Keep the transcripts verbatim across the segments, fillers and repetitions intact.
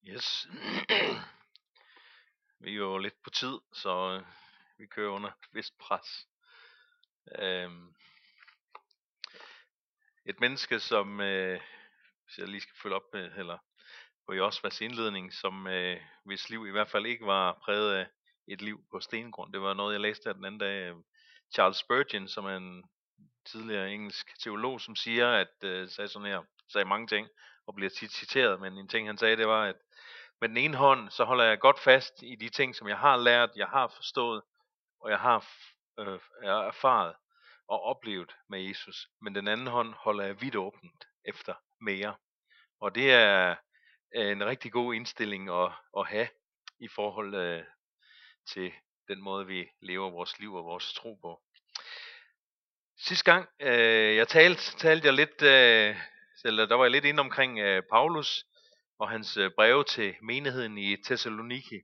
Yes. Vi er jo lidt på tid, så øh, vi kører under et vist pres. Øhm, et menneske, som, øh, hvis jeg lige skal følge op med, eller på Josvas indledning, som øh, hvis liv i hvert fald ikke var præget af et liv på stengrund. Det var noget, jeg læste her den anden dag. Charles Spurgeon, som er en tidligere engelsk teolog, som siger, at øh, sagde sådan her, sagde mange ting, og bliver tit citeret, men en ting han sagde, det var, at med den ene hånd, så holder jeg godt fast i de ting, som jeg har lært, jeg har forstået, og jeg har øh, er erfaret og oplevet med Jesus. Men den anden hånd holder jeg vidt åbent efter mere. Og det er en rigtig god indstilling at, at have i forhold øh, til den måde, vi lever vores liv og vores tro på. Sidste gang øh, jeg talte, talte jeg lidt, øh, eller der var jeg lidt inde omkring øh, Paulus og hans øh, breve til menigheden i Thessaloniki.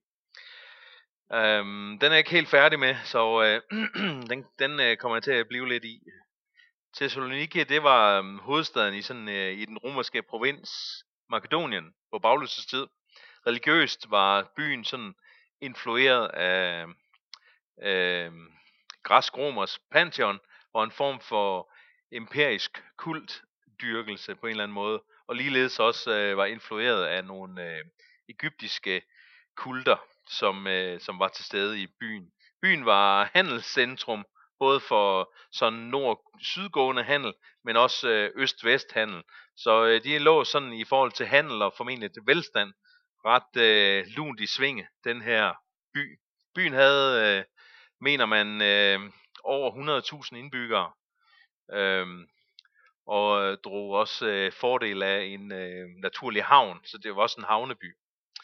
Um, den er jeg ikke helt færdig med, så øh, den, den øh, kommer jeg til at blive lidt i. Thessaloniki, det var um, hovedstaden i, sådan, øh, i den romerske provins Makedonien på Paulus' tid. Religiøst var byen sådan influeret af øh, græsk-romers pantheon og en form for empirisk kultdyrkelse på en eller anden måde, og ligeledes også øh, var influeret af nogle øh, egyptiske kulter, som, øh, som var til stede i byen. Byen var handelscentrum, både for sådan nord-sydgående handel, men også øh, øst-vest handel. Så øh, de lå sådan i forhold til handel og formentlig til velstand ret øh, lunt i svinge, den her by. Byen havde, øh, mener man, øh, over hundrede tusind indbyggere, øh, og øh, drog også øh, fordel af en øh, naturlig havn, så det var også en havneby.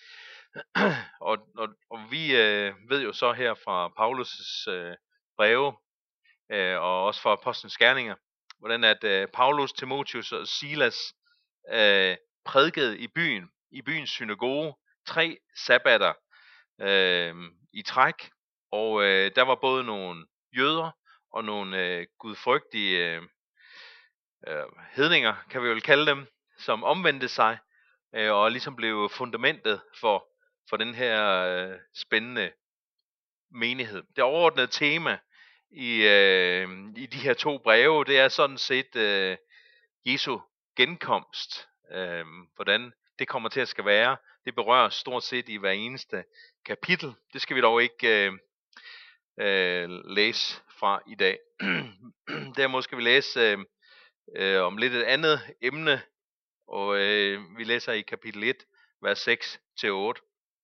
og, og, og vi øh, ved jo så her fra Paulus' øh, breve, øh, og også fra Apostlenes Gerninger, hvordan at øh, Paulus, Timotheus og Silas øh, prædikede i byen, i byens synagoge, tre sabbater øh, i træk, og øh, der var både nogle jøder og nogle øh, gudfrygtige øh, øh, hedninger, kan vi vel kalde dem, som omvendte sig, øh, og ligesom blev fundamentet for, for den her øh, spændende menighed. Det overordnede tema i, øh, i de her to breve, det er sådan set øh, Jesu genkomst. Øh, hvordan det kommer til at skal være. Det berører stort set i hver eneste kapitel. Det skal vi dog ikke øh, øh, læse fra i dag. Derimod skal vi læse øh, øh, om lidt et andet emne, og øh, vi læser i kapitel et, vers seks til otte.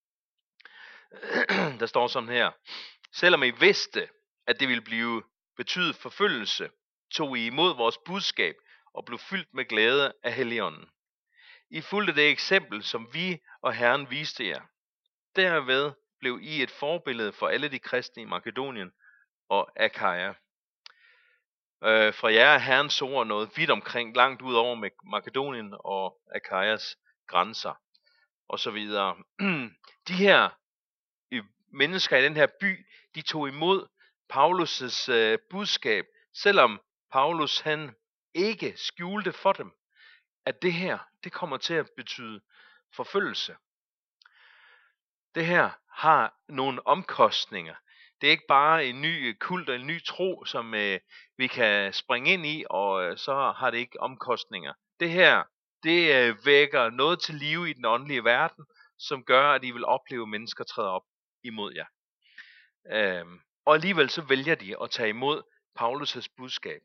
Der står sådan her: selvom I vidste, at det ville blive betyde forfølgelse, tog I imod vores budskab og blev fyldt med glæde af Helligånden. I fulgte det eksempel, som vi og Herren viste jer. Derved blev I et forbillede for alle de kristne i Makedonien og Akaja. Øh, fra jer er Herrens ord noget vidt omkring, langt ud over med Makedonien og Akajas grænser, og så videre. De her mennesker i den her by, de tog imod Paulus' øh, budskab, selvom Paulus han ikke skjulte for dem, at det her, det kommer til at betyde forfølgelse. Det her har nogle omkostninger. Det er ikke bare en ny kult og en ny tro, som øh, vi kan springe ind i, og øh, så har det ikke omkostninger. Det her, det øh, vækker noget til live i den åndelige verden, som gør, at I vil opleve mennesker træde op imod jer. Øhm, og alligevel så vælger de at tage imod Paulus' budskab.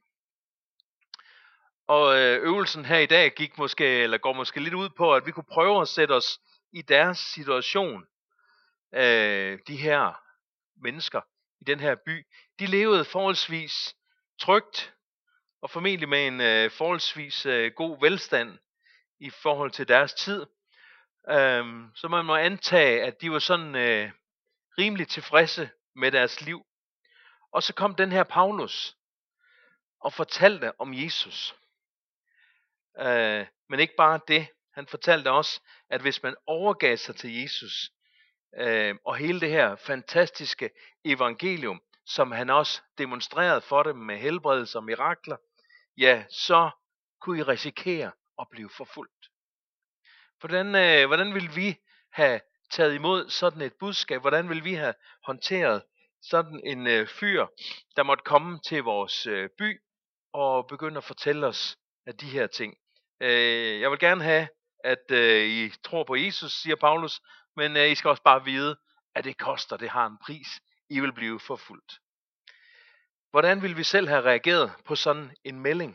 Og øh, øvelsen her i dag gik måske, eller går måske lidt ud på, at vi kunne prøve at sætte os i deres situation. Øh, de her mennesker i den her by, de levede forholdsvis trygt, og formentlig med en øh, forholdsvis øh, god velstand i forhold til deres tid. Øh, så man må antage, at de var sådan øh, rimelig tilfredse med deres liv. Og så kom den her Paulus og fortalte om Jesus. Øh, men ikke bare det. Han fortalte også, at hvis man overgav sig til Jesus, øh, og hele det her fantastiske evangelium, som han også demonstrerede for dem med helbredelse og mirakler, ja, så kunne I risikere at blive forfulgt. Hvordan, øh, hvordan vil vi have taget imod sådan et budskab? Hvordan ville vi have håndteret sådan en øh, fyr, der måtte komme til vores øh, by og begynde at fortælle os af de her ting? Øh, jeg vil gerne have, at øh, I tror på Jesus, siger Paulus, men øh, I skal også bare vide, at det koster, det har en pris. I vil blive forfulgt. Hvordan ville vi selv have reageret på sådan en melding?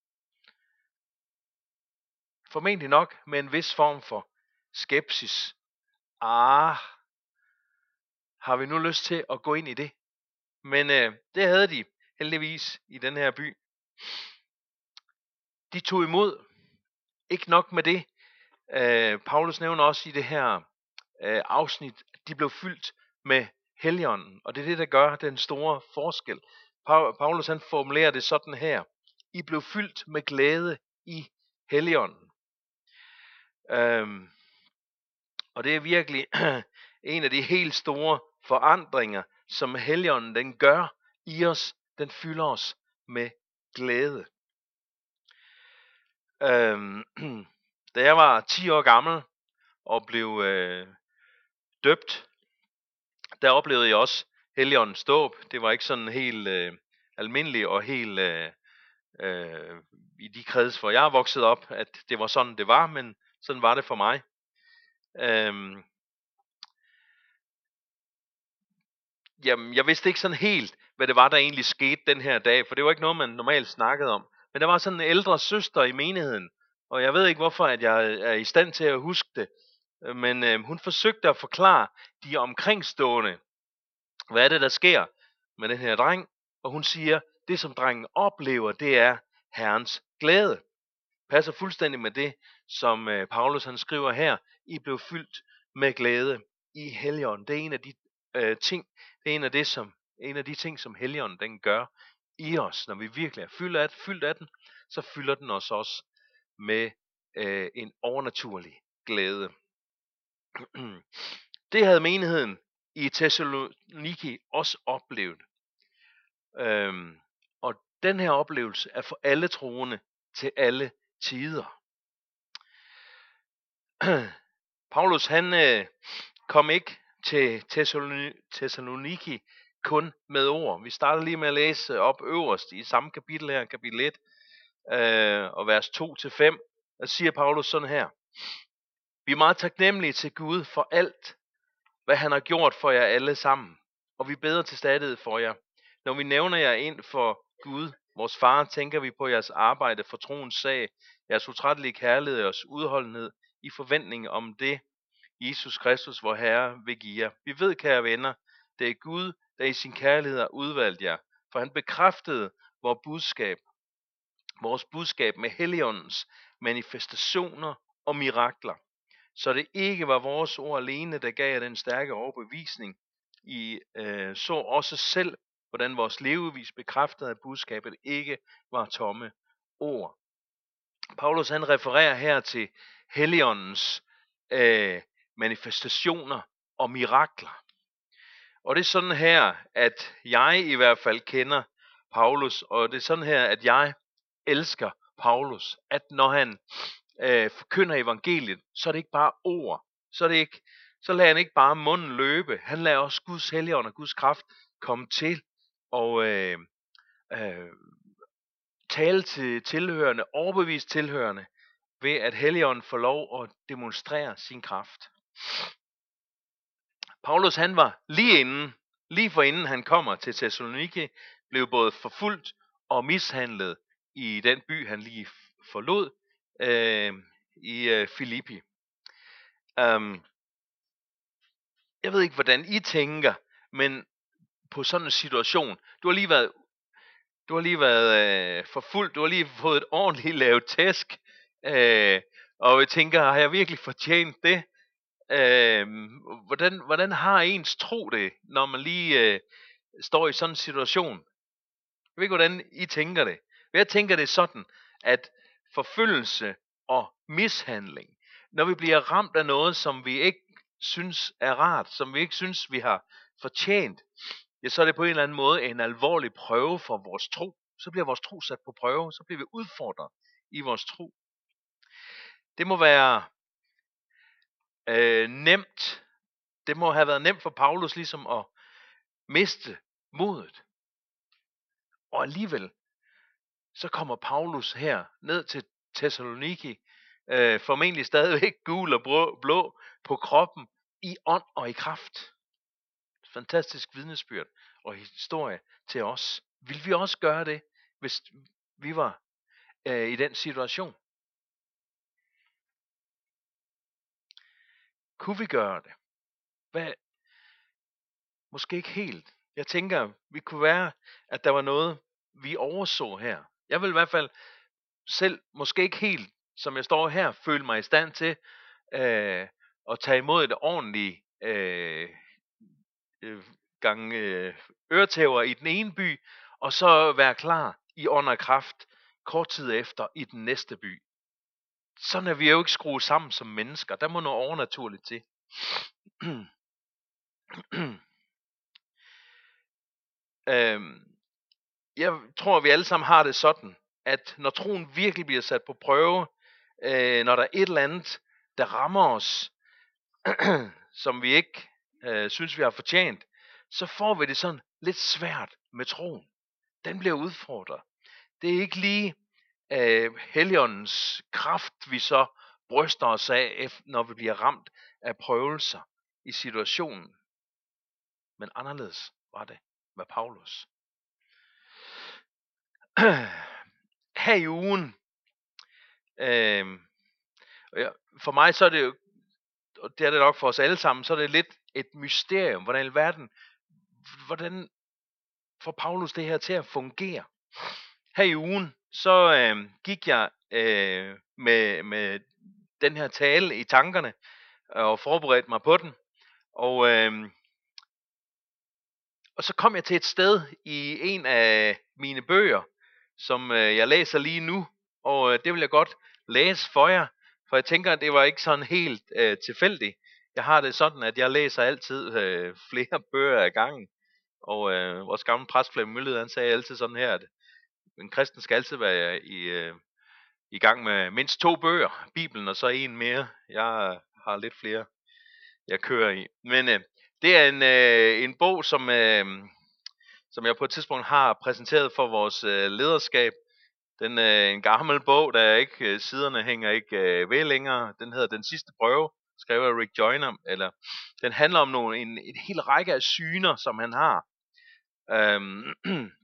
Formentlig nok med en vis form for skepsis. Ah, har vi nu lyst til at gå ind i det? Men øh, det havde de heldigvis i den her by. De tog imod. Ikke nok med det. Øh, Paulus nævner også i det her øh, afsnit, at de blev fyldt med Helligånden. Og det er det, der gør den store forskel. Paulus han formulerer det sådan her. I blev fyldt med glæde i Helligånden. Øhm, og det er virkelig en af de helt store forandringer, som Helligånden den gør i os. Den fylder os med glæde. Øhm, da jeg var ti år gammel og blev øh, døbt, der oplevede jeg også Helligåndens dåb. Det var ikke sådan helt øh, almindeligt og helt øh, øh, i de kreds, hvor jeg er vokset op, at det var sådan det var, men sådan var det for mig. Øhm, jamen, jeg vidste ikke sådan helt, hvad det var, der egentlig skete den her dag, for det var ikke noget, man normalt snakkede om. Men der var sådan en ældre søster i menigheden, og jeg ved ikke, hvorfor at jeg er i stand til at huske det, men øh, hun forsøgte at forklare de omkringstående, hvad er det, der sker med den her dreng, og hun siger, det som drengen oplever, det er Herrens glæde. Passer fuldstændig med det, som øh, Paulus han skriver her, I blev fyldt med glæde i Helligånden. Det er en af de øh, ting, det er en af, det, som, en af de ting, som Helligånden den gør i os. Når vi virkelig er fyldt af, fyldt af den, så fylder den os også med øh, en overnaturlig glæde. Det havde menigheden i Thessaloniki også oplevet. Øhm, og den her oplevelse er for alle troende til alle tider. Paulus han øh, kom ikke til Thessaloniki kun med ord. Vi starter lige med at læse op øverst i samme kapitel her, kapitel et, øh, og vers to til fem. Der siger Paulus sådan her. Vi er meget taknemmelige til Gud for alt, hvad han har gjort for jer alle sammen. Og vi beder til stadighed for jer. Når vi nævner jer ind for Gud, vores far, tænker vi på jeres arbejde for troens sag, jeres utrættelige kærlighed og jeres udholdenhed i forventning om det, Jesus Kristus, vor Herre, vil give jer. Vi ved, kære venner, det er Gud, der i sin kærlighed har udvalgt jer, for han bekræftede vores budskab, vores budskab med Helligåndens manifestationer og mirakler. Så det ikke var vores ord alene, der gav jer den stærke overbevisning. I øh, så også selv, hvordan vores levevis bekræftede, at budskabet ikke var tomme ord. Paulus han refererer her til Helligåndens øh, manifestationer og mirakler. Og det er sådan her, at jeg i hvert fald kender Paulus, og det er sådan her, at jeg elsker Paulus, at når han øh, forkynder evangeliet, så er det ikke bare ord, så er det ikke, så lader han ikke bare munden løbe, han lader også Guds helligånd og Guds kraft komme til og øh, øh, tale til tilhørende, overbevise tilhørende, ved at Helligånden får lov at demonstrere sin kraft. Paulus han var lige inden, lige for inden han kommer til Thessaloniki, blev både forfulgt og mishandlet i den by han lige forlod, øh, i øh, Filippi. Um, jeg ved ikke hvordan I tænker, men på sådan en situation, du har lige været Du har lige været øh, forfulgt, du har lige fået et ordentligt lavet tæsk, øh, og jeg tænker, har jeg virkelig fortjent det? Øh, hvordan, hvordan har ens tro det, når man lige øh, står i sådan en situation? Jeg ved ikke, hvordan I tænker det. Jeg tænker det sådan, at forfølgelse og mishandling, når vi bliver ramt af noget, som vi ikke synes er rart, som vi ikke synes, vi har fortjent, ja, så er det på en eller anden måde en alvorlig prøve for vores tro. Så bliver vores tro sat på prøve, så bliver vi udfordret i vores tro. Det må være, øh, nemt. Det må have været nemt for Paulus ligesom at miste modet. Og alligevel, så kommer Paulus her ned til Thessaloniki, øh, formentlig stadigvæk gul og blå, blå på kroppen, i ånd og i kraft. Fantastisk vidnesbyrd og historie til os. Vil vi også gøre det, hvis vi var øh, i den situation? Kunne vi gøre det? Hvad? Måske ikke helt. Jeg tænker, vi kunne være, at der var noget, vi overså her. Jeg vil i hvert fald selv, måske ikke helt, som jeg står her, føle mig i stand til øh, at tage imod et ordentligt øh, øh, gang øh, øretæver i den ene by, og så være klar i ånd og kraft kort tid efter i den næste by. Sådan er vi jo ikke skruet sammen som mennesker. Der må noget overnaturligt til. øhm, jeg tror, vi alle sammen har det sådan, at når troen virkelig bliver sat på prøve, øh, når der er et eller andet, der rammer os, som vi ikke øh, synes, vi har fortjent, så får vi det sådan lidt svært med troen. Den bliver udfordret. Det er ikke lige øh, Helligåndens kraft, vi så bryster os af, når vi bliver ramt af prøvelser i situationen. Men anderledes var det med Paulus. Her i ugen, øh, for mig så er det jo, og det er det nok for os alle sammen, så er det lidt et mysterium, hvordan i verden, hvordan får Paulus det her til at fungere. Her i ugen, så øh, gik jeg øh, med, med den her tale i tankerne, og forberedte mig på den, og, øh, og så kom jeg til et sted i en af mine bøger, som øh, jeg læser lige nu, og øh, det vil jeg godt læse for jer, for jeg tænker, at det var ikke sådan helt øh, tilfældigt. Jeg har det sådan, at jeg læser altid øh, flere bøger ad gangen, og øh, vores gamle præst Flemming Mølled, han sagde altid sådan her, at en kristen skal altid være i, øh, i gang med mindst to bøger, Bibelen og så en mere. Jeg har lidt flere, jeg kører i. Men øh, det er en, øh, en bog, som, øh, som jeg på et tidspunkt har præsenteret for vores øh, lederskab. Den er en gammel bog, der ikke, siderne hænger ikke øh, ved længere. Den hedder Den sidste prøve, skrevet af Rick Joyner. Eller, den handler om nogle, en, en hel række af syner, som han har. Øhm,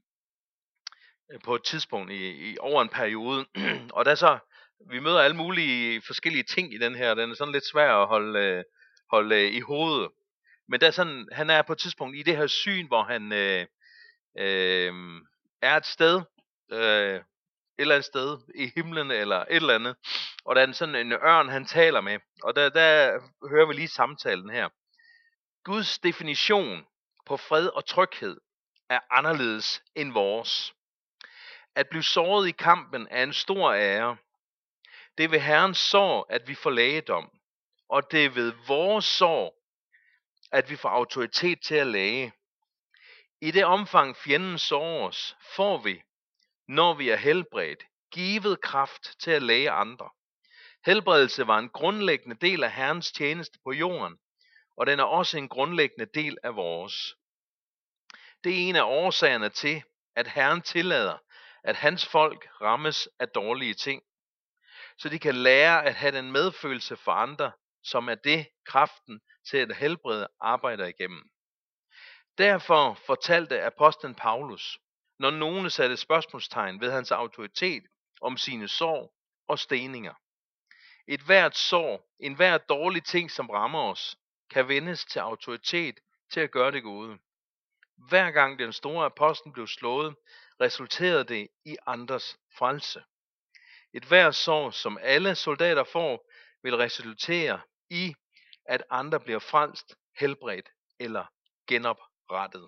på et tidspunkt i, i over en periode. Og der så, vi møder alle mulige forskellige ting i den her. Den er sådan lidt svær at holde, holde i hovedet. Men der er sådan, han er på et tidspunkt i det her syn, hvor han øh, øh, er et sted, øh, et eller andet sted i himlen eller et eller andet. Og der er sådan en ørn, han taler med. Og der, der hører vi lige samtalen her. Guds definition på fred og tryghed er anderledes end vores. At blive såret i kampen er en stor ære. Det er ved Herrens sorg, at vi får lægedom. Og det er ved vores sorg, at vi får autoritet til at læge. I det omfang fjenden sårer os, får vi, når vi er helbredt, givet kraft til at læge andre. Helbredelse var en grundlæggende del af Herrens tjeneste på jorden, og den er også en grundlæggende del af vores. Det er en af årsagerne til, at Herren tillader, at hans folk rammes af dårlige ting, så de kan lære at have den medfølelse for andre, som er det kraften til at helbrede arbejder igennem. Derfor fortalte apostlen Paulus, når nogen satte spørgsmålstegn ved hans autoritet om sine sår og steninger. Et hvert sår, en hver dårlig ting, som rammer os, kan vendes til autoritet til at gøre det gode. Hver gang den store apostel blev slået, resulterede det i andres frelse. Et hvert sår, som alle soldater får, vil resultere i, at andre bliver frelst, helbredt eller genoprettet.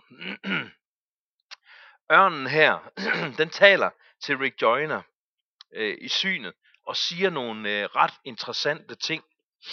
Ørnen her, den taler til Rick Joyner øh, i synet og siger nogle øh, ret interessante ting.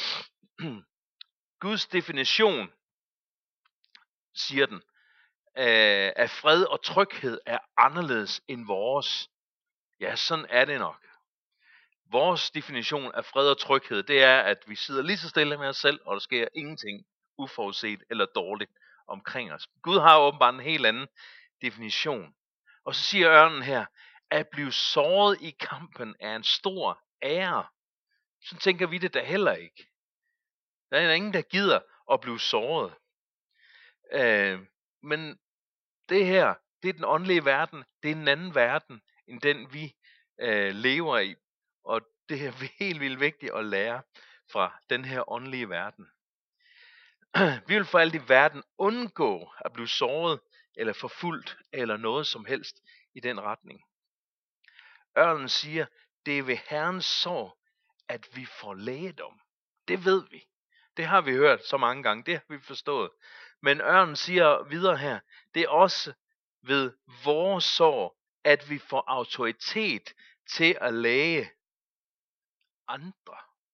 Guds definition, siger den, øh, af fred og tryghed er anderledes end vores. Ja, sådan er det nok. Vores definition af fred og tryghed, det er, at vi sidder lige så stille med os selv, og der sker ingenting uforudset eller dårligt omkring os. Gud har åbenbart en helt anden definition. Og så siger ørnen her, at blive såret i kampen er en stor ære. Så tænker vi det da heller ikke. Der er ingen, der gider at blive såret. Øh, men det her, det er den åndelige verden. Det er en anden verden, end den vi øh, lever i. Og det er helt vildt vigtigt at lære fra den her åndelige verden. Vi vil for alt i verden undgå at blive såret eller forfulgt eller noget som helst i den retning. Ørnen siger, det er ved Herrens sorg, at vi får lægedom. Det ved vi. Det har vi hørt så mange gange. Det har vi forstået. Men ørnen siger videre her, det er også ved vores sorg, at vi får autoritet til at læge andre.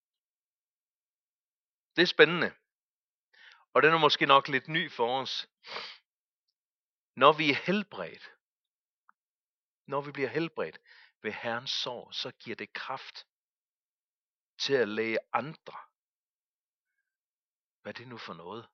Det er spændende. Og den er måske nok lidt ny for os. Når vi er helbredt, når vi bliver helbredt ved Herrens sorg, så giver det kraft til at læge andre. Hvad er det nu for noget?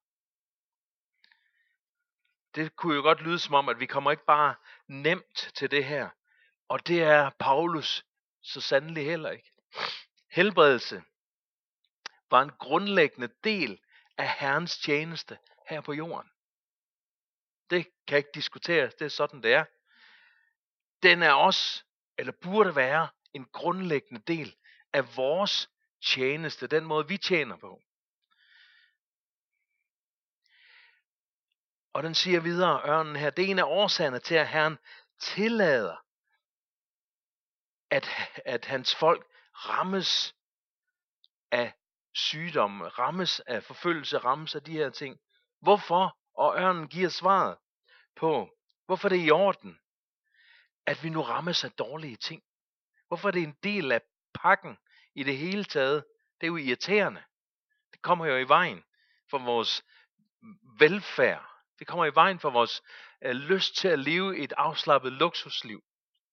Det kunne jo godt lyde som om, at vi kommer ikke bare nemt til det her. Og det er Paulus så sandelig heller ikke. Helbredelse var en grundlæggende del af Herrens tjeneste her på jorden. Det kan ikke diskuteres, det er sådan det er. Den er også, eller burde være, en grundlæggende del af vores tjeneste, den måde vi tjener på. Og den siger videre, ørnen her, det er en af årsagerne til, at Herren tillader, at, at hans folk rammes af sygdomme, rammes af forfølgelse, rammes af de her ting. Hvorfor? Og ørnen giver svaret på, hvorfor det er i orden, at vi nu rammes af dårlige ting. Hvorfor er det en del af pakken i det hele taget? Det er jo irriterende. Det kommer jo i vejen for vores velfærd. Det kommer i vejen for vores øh, lyst til at leve et afslappet luksusliv.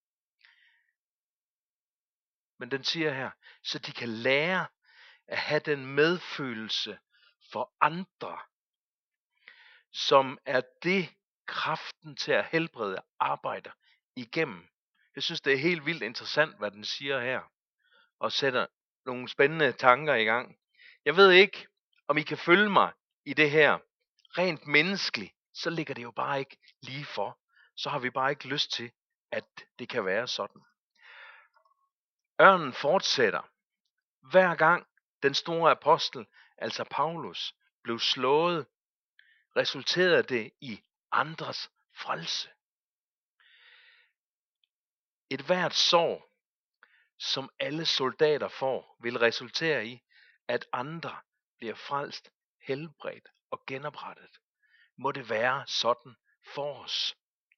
Men den siger her, så de kan lære at have den medfølelse for andre, som er det kraften til at helbrede arbejder igennem. Jeg synes, det er helt vildt interessant, hvad den siger her, og sætter nogle spændende tanker i gang. Jeg ved ikke, om I kan følge mig i det her. Rent menneskeligt, så ligger det jo bare ikke lige for. Så har vi bare ikke lyst til, at det kan være sådan. Ørnen fortsætter. Hver gang den store apostel, altså Paulus, blev slået, resulterede det i andres frelse. Et hvert sår, som alle soldater får, vil resultere i, at andre bliver frelst, helbredt og genoprettet. Må det være sådan for os.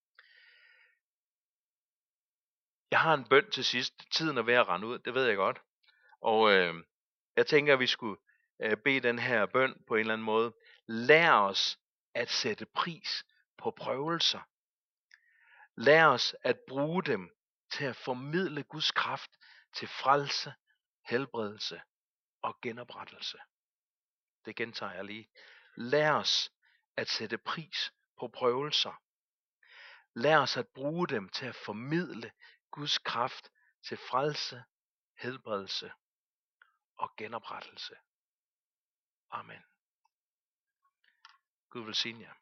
Jeg har en bøn til sidst. Tiden er ved at rende ud, det ved jeg godt. Og øh, jeg tænker, at vi skulle øh, bede den her bøn på en eller anden måde. Lær os at sætte pris på prøvelser. Lær os at bruge dem til at formidle Guds kraft til frelse, helbredelse og genoprettelse. Det gentager jeg lige. Lær os at sætte pris på prøvelser. Lær os at bruge dem til at formidle Guds kraft til frelse, helbredelse og genoprettelse. Amen. Gud velsigne jer.